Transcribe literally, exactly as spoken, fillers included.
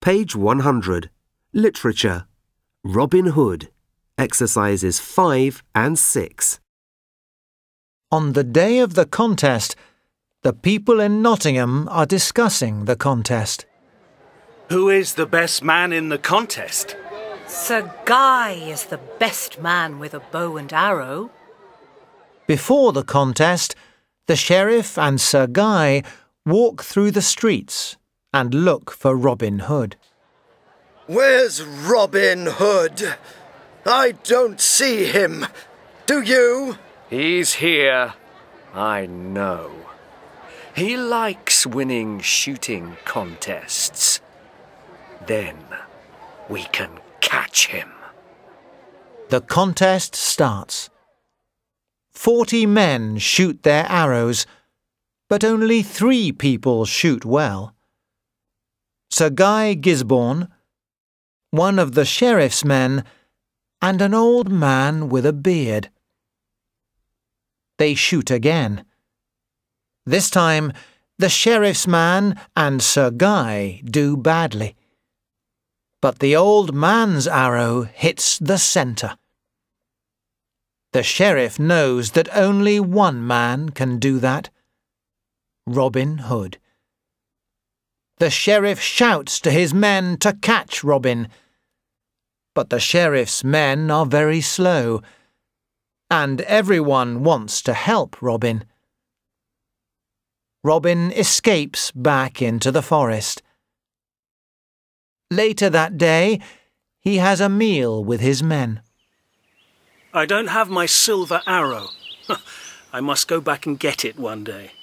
Page one hundred. Literature. Robin Hood. Exercises five and six. On the day of the contest, the people in Nottingham are discussing the contest. Who is the best man in the contest? Sir Guy is the best man with a bow and arrow. Before the contest, the sheriff and Sir Guy walk through the streets and look for Robin Hood. Where's Robin Hood? I don't see him. Do you? He's here. I know. He likes winning shooting contests. Then we can catch him. The contest starts. Forty men shoot their arrows, but only three people shoot well. Sir Guy Gisborne, one of the sheriff's men, and an old man with a beard. They shoot again. This time, the sheriff's man and Sir Guy do badly. But the old man's arrow hits the centre. The sheriff knows that only one man can do that. Robin Hood. The sheriff shouts to his men to catch Robin. But the sheriff's men are very slow, and everyone wants to help Robin. Robin escapes back into the forest. Later that day, he has a meal with his men. I don't have my silver arrow. I must go back and get it one day.